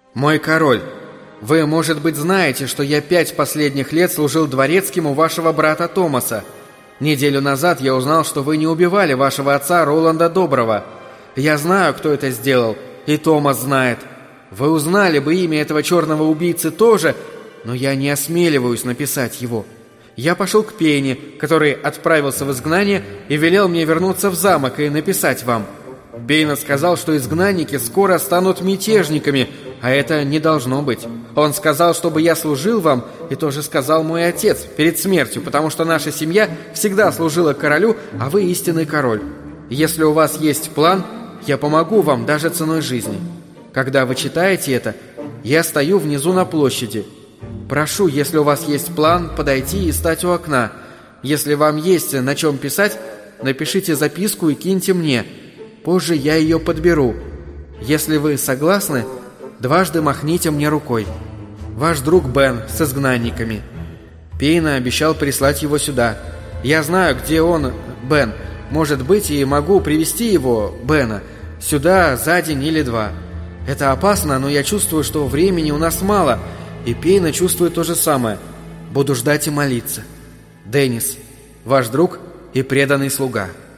«Мой король, вы, может быть, знаете, что я 5 последних лет служил дворецким у вашего брата Томаса. Неделю назад я узнал, что вы не убивали вашего отца Роланда Доброго. Я знаю, кто это сделал, и Томас знает. Вы узнали бы имя этого черного убийцы тоже, но я не осмеливаюсь написать его. Я пошел к Пейне, который отправился в изгнание и велел мне вернуться в замок и написать вам. Пейна сказал, что изгнанники скоро станут мятежниками, а это не должно быть. Он сказал, чтобы я служил вам, и тоже сказал мой отец перед смертью, потому что наша семья всегда служила королю, а вы истинный король. Если у вас есть план, я помогу вам даже ценой жизни. Когда вы читаете это, я стою внизу на площади. Прошу, если у вас есть план, подойти и стать у окна. Если вам есть на чем писать, напишите записку и киньте мне. Позже я ее подберу. Если вы согласны, дважды махните мне рукой. Ваш друг Бен с изгнанниками». Пейна обещал прислать его сюда. Я знаю, где он, Бен. Может быть, и могу привести его, Бена, сюда за день или 2. Это опасно, но я чувствую, что времени у нас мало, и Пейна чувствует то же самое. Буду ждать и молиться. Деннис, ваш друг и преданный слуга.